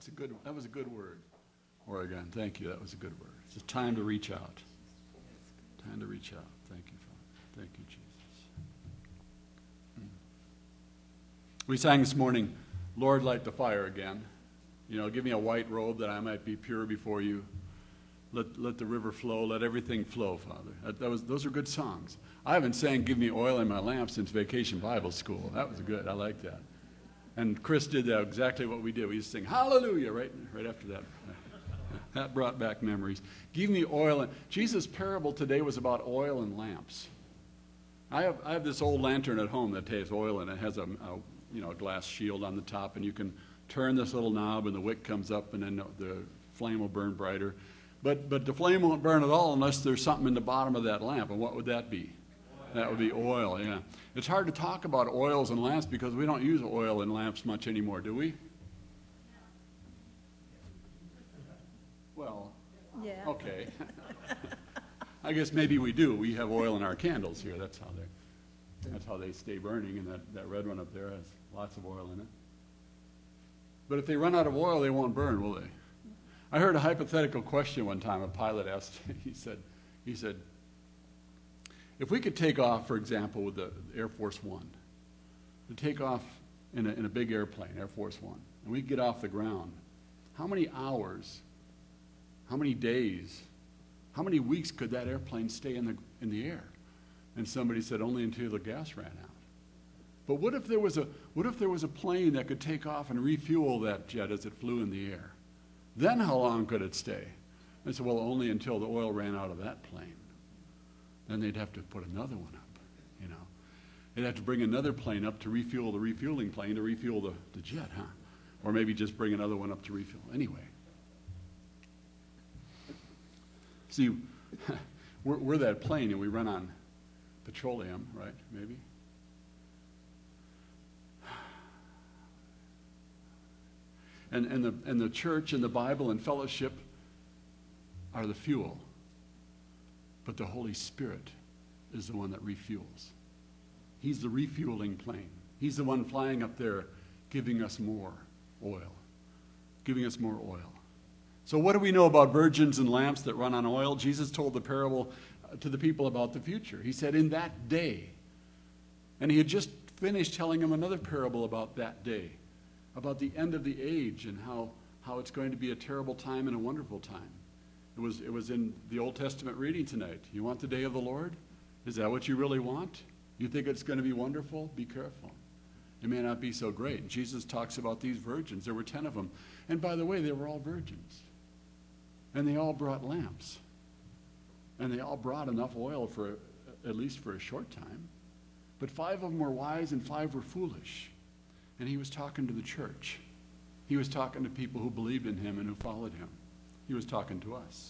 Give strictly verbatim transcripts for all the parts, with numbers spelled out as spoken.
That's a good, that was a good word. Oregon, thank you. That was a good word. It's time to reach out. Time to reach out. Thank you, Father. Thank you, Jesus. Hmm. We sang this morning, Lord, light the fire again. You know, give me a white robe that I might be pure before you. Let, let the river flow. Let everything flow, Father. That, that was, those are good songs. I haven't sang Give Me Oil in My Lamp since Vacation Bible School. That was good. I like that. And Chris did that, exactly what we did. We used to sing Hallelujah right, right after that. That brought back memories. Give me oil. And Jesus' parable today was about oil and lamps. I have, I have this old lantern at home that has oil in it. It has a, a you know, a glass shield on the top, and you can turn this little knob, and the wick comes up, and then the flame will burn brighter. But, but the flame won't burn at all unless there's something in the bottom of that lamp. And what would that be? That would be oil, yeah. It's hard to talk about oils and lamps because we don't use oil in lamps much anymore, do we? Well, Yeah. okay. I guess maybe we do. We have oil in our candles here. That's how they, that's how they stay burning. And that, that red one up there has lots of oil in it. But if they run out of oil, they won't burn, will they? I heard a hypothetical question one time. A pilot asked. He said, he said, if we could take off, for example, with the Air Force One, to take off in a, in a big airplane, Air Force One, and we get off the ground, how many hours, how many days, how many weeks could that airplane stay in the, in the air? And somebody said, only until the gas ran out. But what if there was a, what if there was a plane that could take off and refuel that jet as it flew in the air? Then how long could it stay? I said, well, only until the oil ran out of that plane. Then they'd have to put another one up, you know. They'd have to bring another plane up to refuel the refueling plane to refuel the, the jet, huh? Or maybe just bring another one up to refuel. Anyway. See, we're, we're that plane and we run on petroleum, right, maybe? And, and, the, and the church and the Bible and fellowship are the fuel. But the Holy Spirit is the one that refuels. He's the refueling plane. He's the one flying up there giving us more oil. Giving us more oil. So what do we know about virgins and lamps that run on oil? Jesus told the parable to the people about the future. He said, in that day. And he had just finished telling them another parable about that day. About the end of the age and how, how it's going to be a terrible time and a wonderful time. It was, it was in the Old Testament reading tonight. You want the day of the Lord? Is that what you really want? You think it's going to be wonderful? Be careful. It may not be so great. And Jesus talks about these virgins. There were ten of them. And by the way, they were all virgins. And they all brought lamps. And they all brought enough oil for, at least for a short time. But five of them were wise and five were foolish. And he was talking to the church. He was talking to people who believed in him and who followed him. He was talking to us.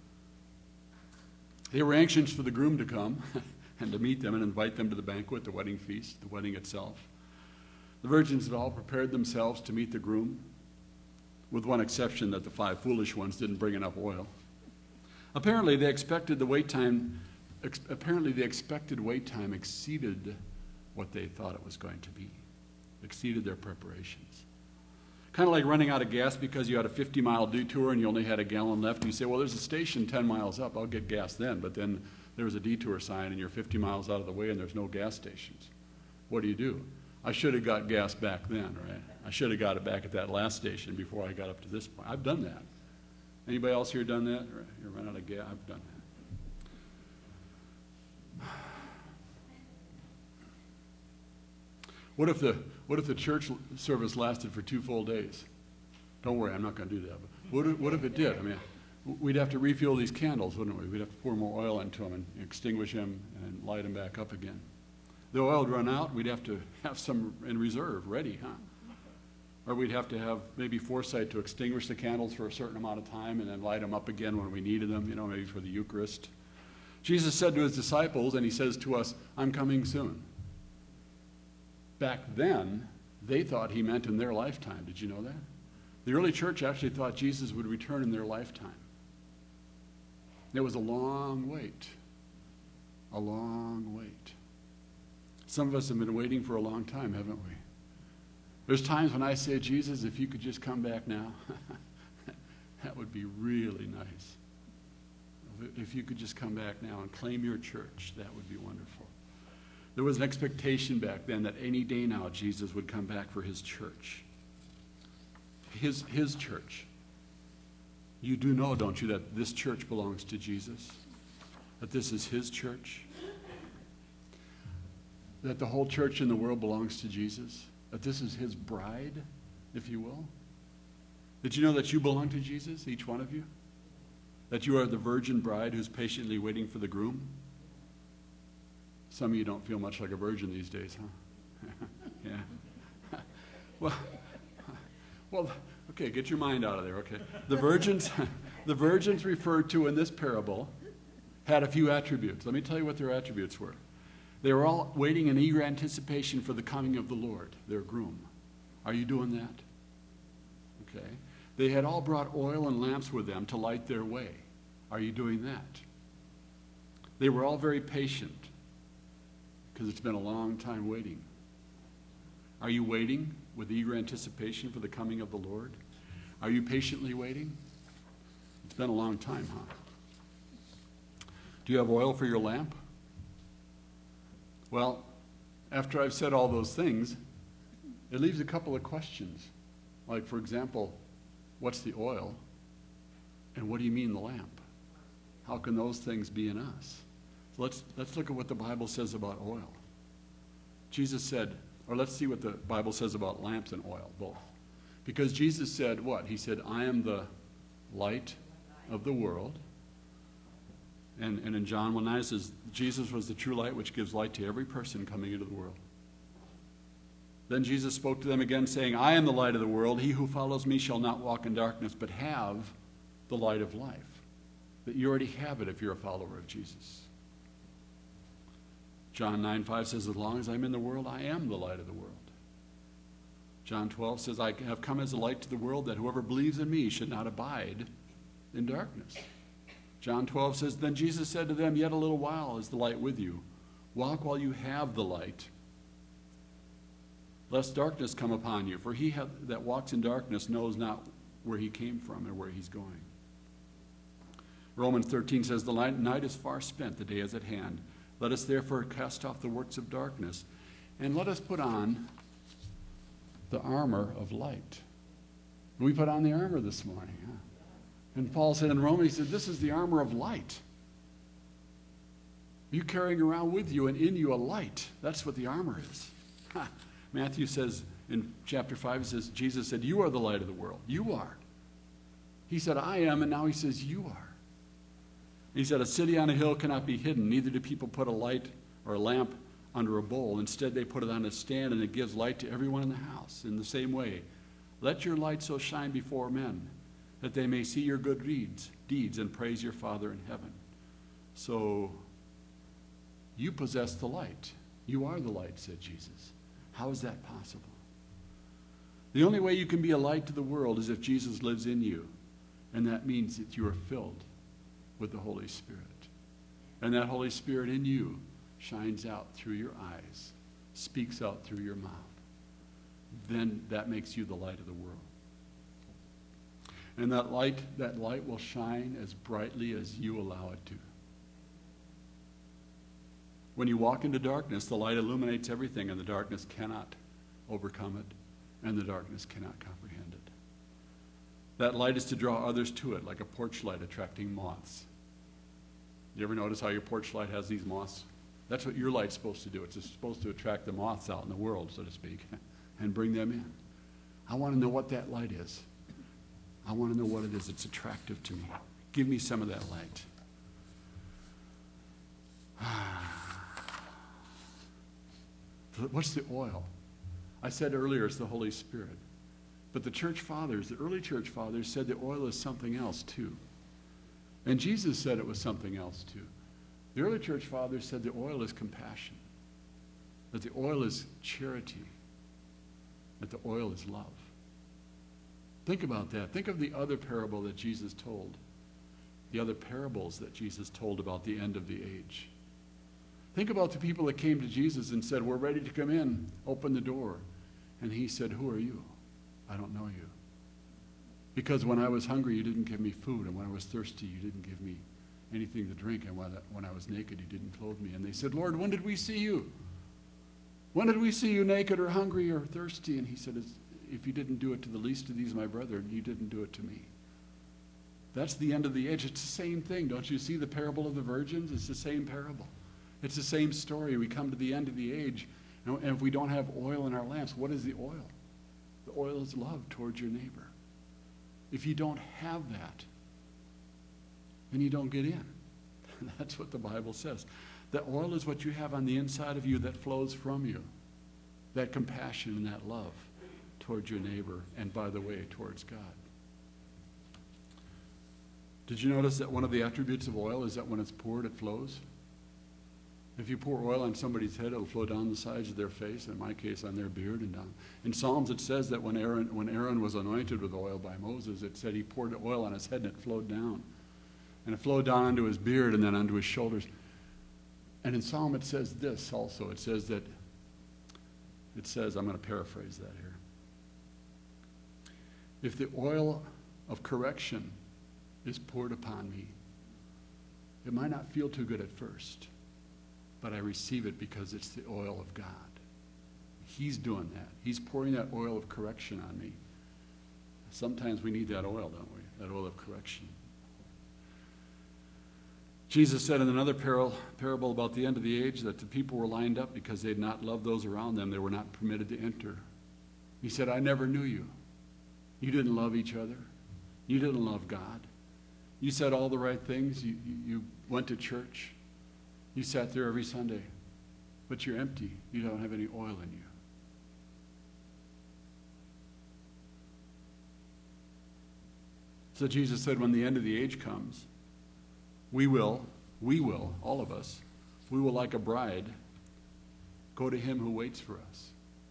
They were anxious for the groom to come and to meet them and invite them to the banquet, the wedding feast, the wedding itself. The virgins had all prepared themselves to meet the groom, with one exception, that the five foolish ones didn't bring enough oil. Apparently, they expected the wait time, ex- apparently the expected wait time exceeded what they thought it was going to be, exceeded their preparations. Kind of like running out of gas because you had a fifty mile detour and you only had a gallon left. And you say, well, there's a station ten miles up. I'll get gas then. But then there was a detour sign and you're fifty miles out of the way and there's no gas stations. What do you do? I should have got gas back then, right? I should have got it back at that last station before I got up to this point. I've done that. Anybody else here done that? Or you run out of gas? I've done that. What if the what if the church service lasted for two full days? Don't worry, I'm not going to do that. But what if, what if it did? I mean, we'd have to refuel these candles, wouldn't we? We'd have to pour more oil into them and extinguish them and light them back up again. The oil would run out. We'd have to have some in reserve, ready, huh? Or we'd have to have maybe foresight to extinguish the candles for a certain amount of time and then light them up again when we needed them, you know, maybe for the Eucharist. Jesus said to his disciples, and he says to us, I'm coming soon. Back then, they thought he meant in their lifetime. Did you know that? The early church actually thought Jesus would return in their lifetime. It was a long wait. A long wait. Some of us have been waiting for a long time, haven't we? There's times when I say, Jesus, if you could just come back now, that would be really nice. If you could just come back now and claim your church, that would be wonderful. There was an expectation back then that any day now Jesus would come back for his church. His, his church. You do know, don't you, that this church belongs to Jesus? That this is his church? That the whole church in the world belongs to Jesus? That this is his bride, if you will? Did you know that you belong to Jesus, each one of you? That you are the virgin bride who's patiently waiting for the groom? Some of you don't feel much like a virgin these days, huh? Yeah. Well, well, okay, get your mind out of there, okay. The virgins, the virgins referred to in this parable had a few attributes. Let me tell you what their attributes were. They were all waiting in eager anticipation for the coming of the Lord, their groom. Are you doing that? Okay. They had all brought oil and lamps with them to light their way. Are you doing that? They were all very patient because it's been a long time waiting. Are you waiting with eager anticipation for the coming of the Lord? Are you patiently waiting? It's been a long time, huh? Do you have oil for your lamp? Well, after I've said all those things, it leaves a couple of questions. Like, for example, what's the oil? And what do you mean the lamp? How can those things be in us? So let's, let's look at what the Bible says about oil. Jesus said, or let's see what the Bible says about lamps and oil, both. Because Jesus said what? He said, I am the light of the world. And, and in John one nine it says, Jesus was the true light which gives light to every person coming into the world. Then Jesus spoke to them again, saying, I am the light of the world. He who follows me shall not walk in darkness, but have the light of life. That you already have it if you're a follower of Jesus. John nine five says, as long as I'm in the world, I am the light of the world. John twelve says, I have come as a light to the world, that whoever believes in me should not abide in darkness. John twelve says, then Jesus said to them, yet a little while is the light with you. Walk while you have the light, lest darkness come upon you. For he have, that walks in darkness knows not where he came from or where he's going. Romans thirteen says, the night is far spent, the day is at hand. Let us therefore cast off the works of darkness, and let us put on the armor of light. We put on the armor this morning, huh? And Paul said in Romans, he said, this is the armor of light. You carrying around with you and in you a light. That's what the armor is. Ha. Matthew says in chapter five, he says, Jesus said, you are the light of the world. You are. He said, I am, and now he says, you are. He said, a city on a hill cannot be hidden. Neither do people put a light or a lamp under a bowl. Instead, they put it on a stand, and it gives light to everyone in the house. In the same way, let your light so shine before men, that they may see your good deeds, deeds and praise your Father in heaven. So, you possess the light. You are the light, said Jesus. How is that possible? The only way you can be a light to the world is if Jesus lives in you. And that means that you are filled with the Holy Spirit. And that Holy Spirit in you shines out through your eyes, speaks out through your mouth. Then that makes you the light of the world. And that light, that light will shine as brightly as you allow it to. When you walk into darkness, the light illuminates everything, and the darkness cannot overcome it, and the darkness cannot comprehend it. That light is to draw others to it, like a porch light attracting moths. You ever notice how your porch light has these moths? That's what your light's supposed to do. It's supposed to attract the moths out in the world, so to speak, and bring them in. I want to know what that light is. I want to know what it is that's attractive to me. Give me some of that light. What's the oil? I said earlier it's the Holy Spirit. But the church fathers, the early church fathers, said the oil is something else too. And Jesus said it was something else too. The early church fathers said the oil is compassion, that the oil is charity, that the oil is love. Think about that. Think of the other parable that Jesus told, the other parables that Jesus told about the end of the age. Think about the people that came to Jesus and said, we're ready to come in, open the door. And he said, who are you? I don't know you. Because when I was hungry, you didn't give me food. And when I was thirsty, you didn't give me anything to drink. And when I was naked, you didn't clothe me. And they said, Lord, when did we see you? When did we see you naked or hungry or thirsty? And he said, if you didn't do it to the least of these, my brethren, you didn't do it to me. That's the end of the age. It's the same thing. Don't you see the parable of the virgins? It's the same parable. It's the same story. We come to the end of the age, and if we don't have oil in our lamps, what is the oil? The oil is love towards your neighbor. If you don't have that, then you don't get in. That's what the Bible says. That oil is what you have on the inside of you that flows from you. That compassion and that love towards your neighbor, and by the way, towards God. Did you notice that one of the attributes of oil is that when it's poured, it flows? If you pour oil on somebody's head, it'll flow down the sides of their face, in my case, on their beard and down. In Psalms, it says that when Aaron, when Aaron was anointed with oil by Moses, it said he poured oil on his head and it flowed down. And it flowed down onto his beard and then onto his shoulders. And in Psalm, it says this also. It says that, it says, I'm going to paraphrase that here. If the oil of correction is poured upon me, it might not feel too good at first, but I receive it because it's the oil of God. He's doing that. He's pouring that oil of correction on me. Sometimes we need that oil, don't we? That oil of correction. Jesus said in another parable, parable about the end of the age that the people were lined up because they had not loved those around them. They were not permitted to enter. He said, I never knew you. You didn't love each other. You didn't love God. You said all the right things. You, you, you went to church. You sat there every Sunday. But you're empty. You don't have any oil in you. So Jesus said when the end of the age comes, we will, we will, all of us, we will like a bride go to him who waits for us.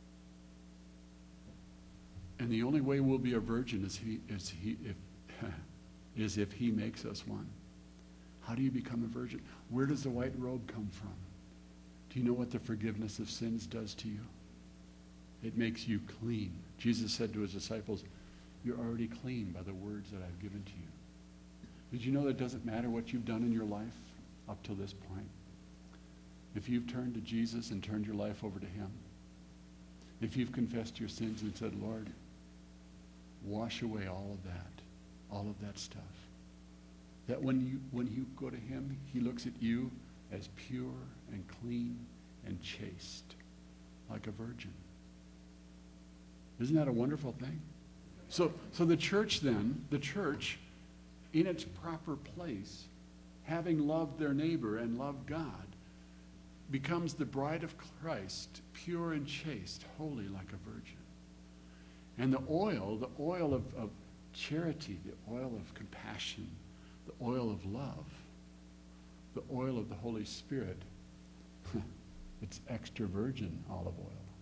And the only way we'll be a virgin is he is he if is if he makes us one. How do you become a virgin? Where does the white robe come from? Do you know what the forgiveness of sins does to you? It makes you clean. Jesus said to his disciples, you're already clean by the words that I've given to you. Did you know that it doesn't matter what you've done in your life up to this point? If you've turned to Jesus and turned your life over to him, if you've confessed your sins and said, Lord, wash away all of that, all of that stuff, that when you when you go to him, he looks at you as pure and clean and chaste, like a virgin. Isn't that a wonderful thing? So, so the church then, the church, in its proper place, having loved their neighbor and loved God, becomes the bride of Christ, pure and chaste, holy like a virgin. And the oil, the oil of, of charity, the oil of compassion, the oil of love, the oil of the Holy Spirit, it's extra virgin olive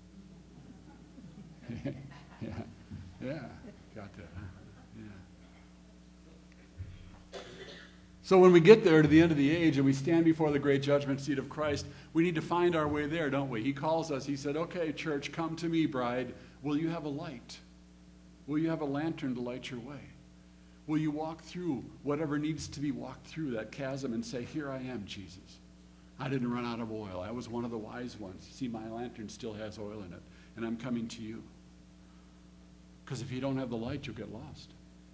oil. yeah, yeah, got that, huh? Yeah. So when we get there to the end of the age and we stand before the great judgment seat of Christ, we need to find our way there, don't we? He calls us. He said, okay, church, come to me, bride. Will you have a light? Will you have a lantern to light your way? Will you walk through whatever needs to be walked through that chasm and say, here I am, Jesus. I didn't run out of oil. I was one of the wise ones. See, my lantern still has oil in it, and I'm coming to you. Because if you don't have the light, you'll get lost.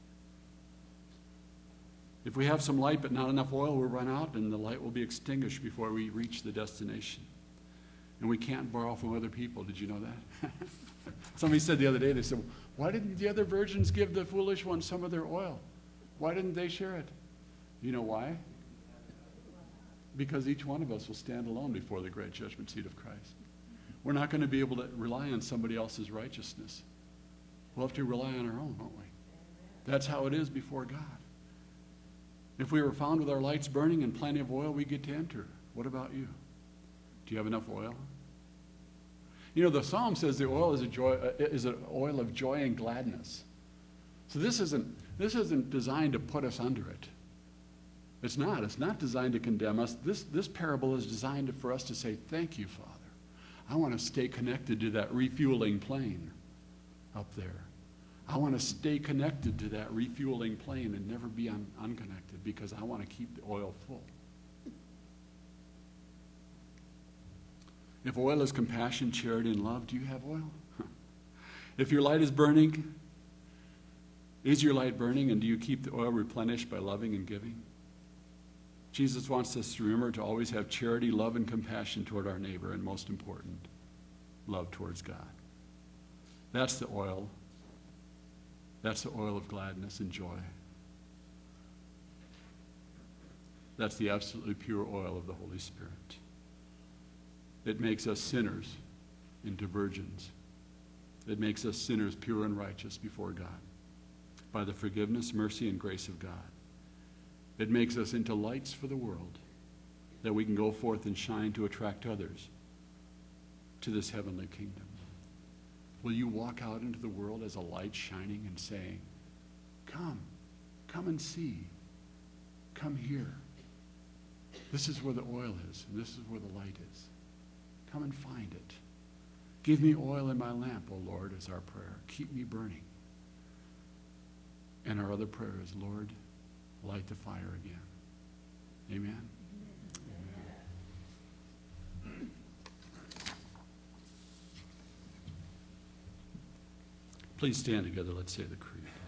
If we have some light but not enough oil, we'll run out and the light will be extinguished before we reach the destination. And we can't borrow from other people. Did you know that? Somebody said the other day, they said, why didn't the other virgins give the foolish ones some of their oil? Why didn't they share it? You know why? Because each one of us will stand alone before the great judgment seat of Christ. We're not going to be able to rely on somebody else's righteousness. We'll have to rely on our own, won't we? That's how it is before God. If we were found with our lights burning and plenty of oil, we get to enter. What about you? Do you have enough oil? You know, the Psalm says the oil is a joy, uh, is an oil of joy and gladness. So this isn't this isn't designed to put us under it. It's not. It's not designed to condemn us. This this parable is designed for us to say, "Thank you, Father. I want to stay connected to that refueling plane. up there. I want to stay connected to that refueling plane and never be un- unconnected because I want to keep the oil full. If oil is compassion, charity, and love, do you have oil? If your light is burning, is your light burning, and do you keep the oil replenished by loving and giving? Jesus wants us to remember to always have charity, love, and compassion toward our neighbor, and most important, love towards God. That's the oil. That's the oil of gladness and joy. That's the absolutely pure oil of the Holy Spirit. It makes us sinners into virgins. It makes us sinners pure and righteous before God by the forgiveness, mercy, and grace of God. It makes us into lights for the world that we can go forth and shine to attract others to this heavenly kingdom. Will you walk out into the world as a light shining and saying, come, come and see, come here. This is where the oil is, and this is where the light is. Come and find it. Give me oil in my lamp, O Lord, is our prayer. Keep me burning. And our other prayer is, Lord, light the fire again. Amen? Amen. Please stand together. Let's say the creed.